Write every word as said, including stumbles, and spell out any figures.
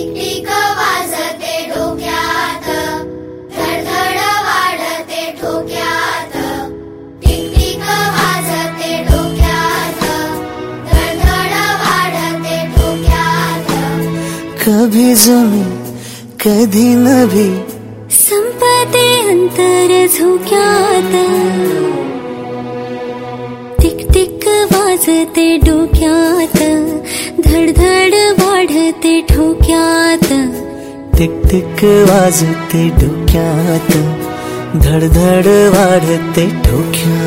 Tick वाजते डोक्यात, धडधड वाढते ठोक्यात. टिक टिक वाजते डोक्यात, धडधड वाढते ठोक्यात. कभी जमी कधी नभी, संपते अंतर झोक्यात. टिक टिक वाजते डोक्यात, धडधड वाढते ठोक्यात. टिक टिक वाजते डोक्यात, धडधड वाढते ठोक्यात.